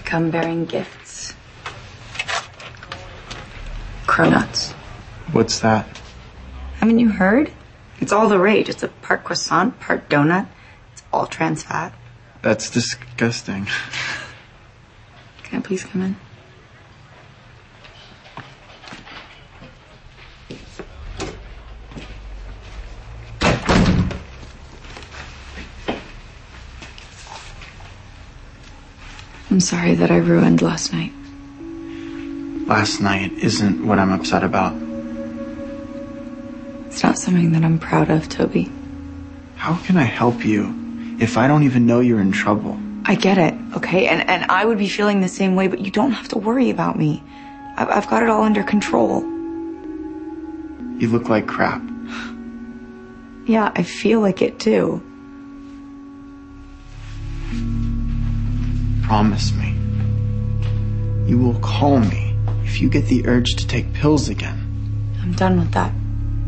come bearing gifts. Cronuts. What's that? Haven't you heard? It's all the rage. It's a part croissant, part donut. It's all trans fat. That's disgusting. Can I please come in? I'm sorry that I ruined last night. Last night isn't what I'm upset about. It's not something that I'm proud of, Toby. How can I help you if I don't even know you're in trouble? I get it, okay? And I would be feeling the same way, but you don't have to worry about me. I've got it all under control. You look like crap. Yeah, I feel like it too. Promise me. You will call me if you get the urge to take pills again. I'm done with that.